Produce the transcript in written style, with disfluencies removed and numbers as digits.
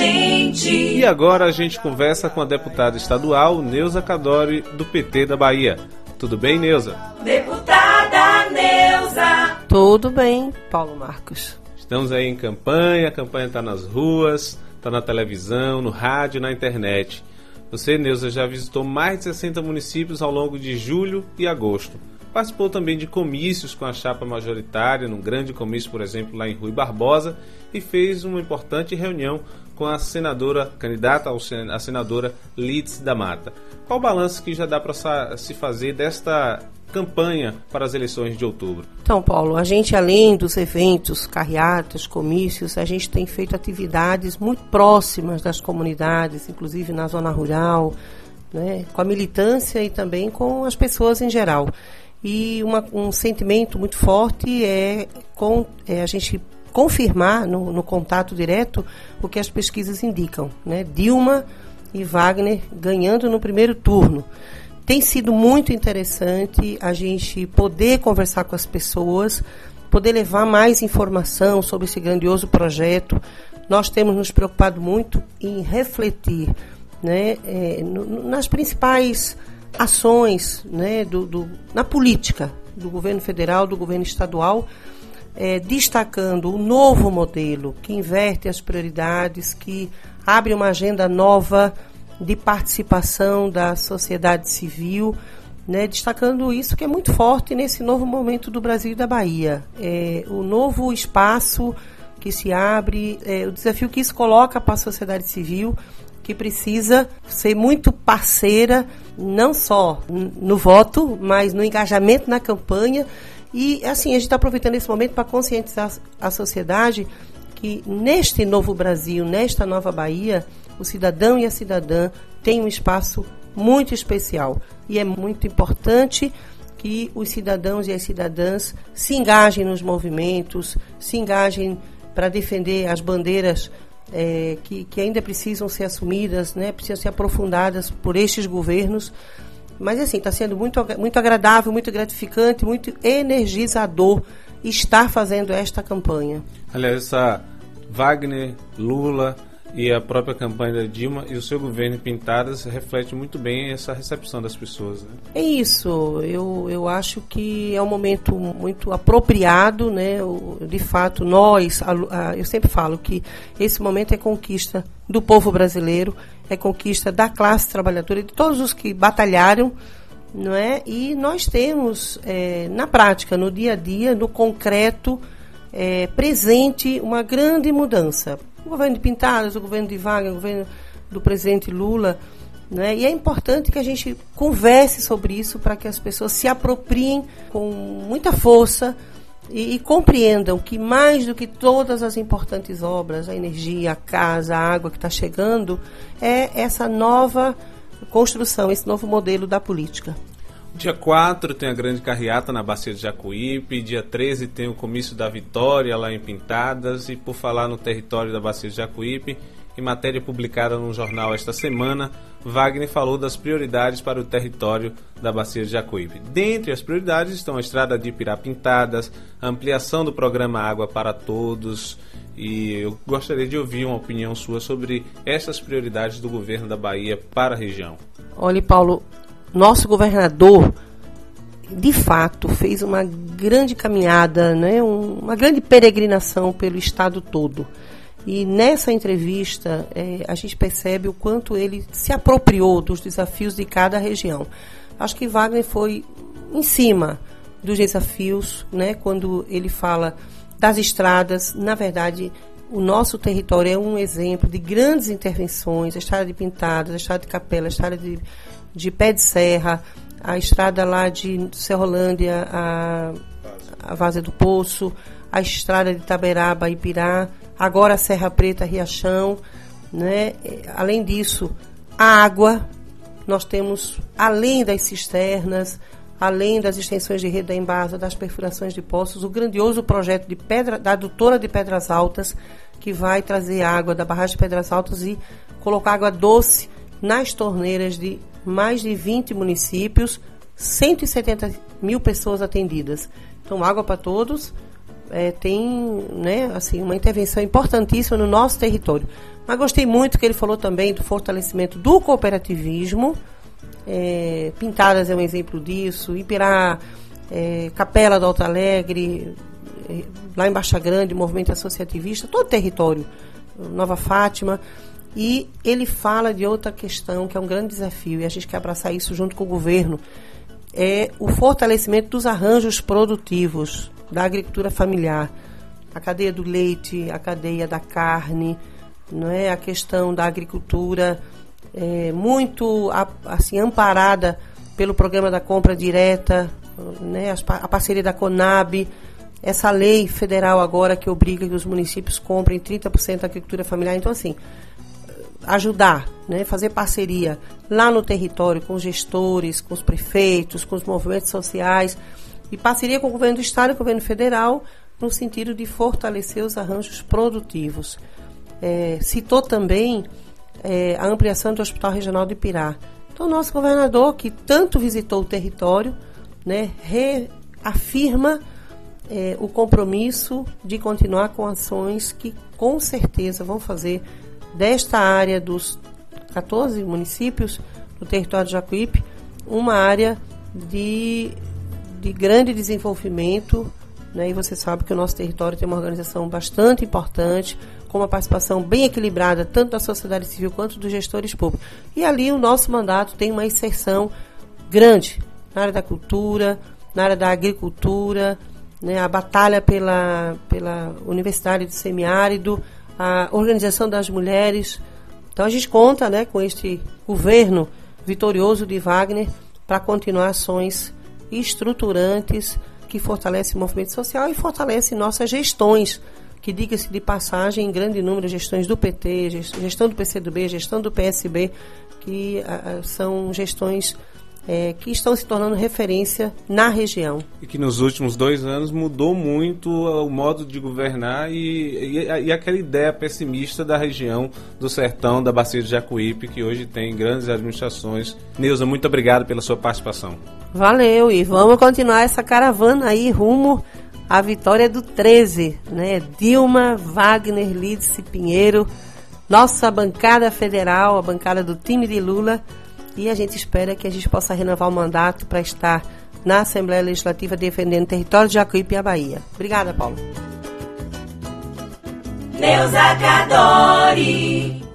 gente. E agora a gente conversa com a deputada estadual Neuza Cadore, do PT da Bahia. Tudo bem, Neuza? Deputada Neuza. Tudo bem, Paulo Marcos. Estamos aí em campanha, a campanha está nas ruas, está na televisão, no rádio, na internet. Você, Neuza, já visitou mais de 60 municípios ao longo de julho e agosto. Participou também de comícios com a chapa majoritária, num grande comício, por exemplo, lá em Rui Barbosa, e fez uma importante reunião com a senadora, candidata a senadora Lídice da Mata. Qual o balanço que já dá para se fazer desta campanha para as eleições de outubro? Então, Paulo, a gente, além dos eventos, carreatas, comícios, a gente tem feito atividades muito próximas das comunidades, inclusive na zona rural, né, com a militância e também com as pessoas em geral. E um sentimento muito forte é a gente confirmar no contato direto o que as pesquisas indicam, né? Dilma e Wagner ganhando no primeiro turno. Tem sido muito interessante a gente poder conversar com as pessoas, poder levar mais informação sobre esse grandioso projeto. Nós temos nos preocupado muito em refletir, né, nas principais ações, né, na política do governo federal, do governo estadual, destacando o novo modelo que inverte as prioridades, que abre uma agenda nova de participação da sociedade civil, né, destacando isso que é muito forte nesse novo momento do Brasil e da Bahia. O novo espaço que se abre, o desafio que isso coloca para a sociedade civil, que precisa ser muito parceira, não só no voto, mas no engajamento na campanha. E, assim, a gente está aproveitando esse momento para conscientizar a sociedade que neste novo Brasil, nesta nova Bahia, o cidadão e a cidadã têm um espaço muito especial. E é muito importante que os cidadãos e as cidadãs se engajem nos movimentos, se engajem para defender as bandeiras que ainda precisam ser assumidas, né, precisam ser aprofundadas por estes governos. Mas, assim, está sendo muito, muito agradável, muito gratificante, muito energizador estar fazendo esta campanha. Aliás, essa Wagner, Lula e a própria campanha da Dilma e o seu governo pintadas reflete muito bem essa recepção das pessoas, né? É isso, eu acho que é um momento muito apropriado, né? De fato, eu sempre falo que esse momento é conquista do povo brasileiro, é conquista da classe trabalhadora, de todos os que batalharam, não é? E nós temos, na prática, no dia a dia, no concreto, presente uma grande mudança. O governo de Pintadas, o governo de Wagner, o governo do presidente Lula, né? E é importante que a gente converse sobre isso para que as pessoas se apropriem com muita força e compreendam que mais do que todas as importantes obras, a energia, a casa, a água que está chegando, é essa nova construção, esse novo modelo da política. Dia 4 tem a grande carreata na Bacia de Jacuípe, dia 13 tem o comício da Vitória lá em Pintadas, e por falar no território da Bacia de Jacuípe, em matéria publicada no jornal esta semana, Wagner falou das prioridades para o território da Bacia de Jacuípe. Dentre as prioridades estão a estrada de Pirá-Pintadas, a ampliação do programa Água para Todos, e eu gostaria de ouvir uma opinião sua sobre essas prioridades do governo da Bahia para a região. Olha, Paulo, nosso governador, de fato, fez uma grande caminhada, né, uma grande peregrinação pelo estado todo. E nessa entrevista, a gente percebe o quanto ele se apropriou dos desafios de cada região. Acho que Wagner foi em cima dos desafios, né, quando ele fala das estradas. Na verdade, o nosso território é um exemplo de grandes intervenções, a estrada de Pintadas, a estrada de Capela, a estrada de Pé de Serra, a estrada lá de Serrolândia, a Várzea do Poço, a estrada de Itaberaba, Ipirá, agora a Serra Preta, Riachão, né? Além disso, a água, nós temos, além das cisternas, além das extensões de rede da Embasa, das perfurações de poços, o grandioso projeto da adutora de Pedras Altas, que vai trazer água da barragem de Pedras Altas e colocar água doce nas torneiras de mais de 20 municípios, 170 mil pessoas atendidas. Então, água para todos, tem, né, assim, uma intervenção importantíssima no nosso território. Mas gostei muito que ele falou também do fortalecimento do cooperativismo. Pintadas é um exemplo disso, Ipirá, Capela do Alto Alegre, lá em Baixa Grande, movimento associativista, todo o território, Nova Fátima. E ele fala de outra questão que é um grande desafio, e a gente quer abraçar isso junto com o governo, é o fortalecimento dos arranjos produtivos da agricultura familiar, a cadeia do leite, a cadeia da carne, não é? A questão da agricultura muito assim, amparada pelo programa da compra direta, né? A parceria da Conab, essa lei federal agora que obriga que os municípios comprem 30% da agricultura familiar. Então, assim, ajudar, né, fazer parceria lá no território com os gestores, com os prefeitos, com os movimentos sociais e parceria com o governo do estado e o governo federal no sentido de fortalecer os arranjos produtivos. Citou também a ampliação do Hospital Regional de Ipirá. Então, o nosso governador, que tanto visitou o território, né, reafirma o compromisso de continuar com ações que com certeza vão fazer desta área dos 14 municípios do território de Jacuípe uma área de grande desenvolvimento, né? E você sabe que o nosso território tem uma organização bastante importante, com uma participação bem equilibrada, tanto da sociedade civil quanto dos gestores públicos. E ali o nosso mandato tem uma inserção grande na área da cultura, na área da agricultura, né? A batalha pela Universidade do Semiárido, a organização das mulheres. Então a gente conta, né, com este governo vitorioso de Wagner para continuar ações estruturantes que fortalecem o movimento social e fortalecem nossas gestões, que, diga-se de passagem, em grande número, gestões do PT, gestão do PCdoB, gestão do PSB, que são gestões que estão se tornando referência na região. E que nos últimos 2 anos mudou muito o modo de governar e aquela ideia pessimista da região do sertão, da Bacia de Jacuípe, que hoje tem grandes administrações. Neuza, muito obrigado pela sua participação. Valeu, e vamos continuar essa caravana aí rumo à vitória do 13, né? Dilma, Wagner, Lídice, Pinheiro, nossa bancada federal, a bancada do time de Lula. E a gente espera que a gente possa renovar o mandato para estar na Assembleia Legislativa defendendo o território de Jacuípe e a Bahia. Obrigada, Paulo. Neuza Cadore.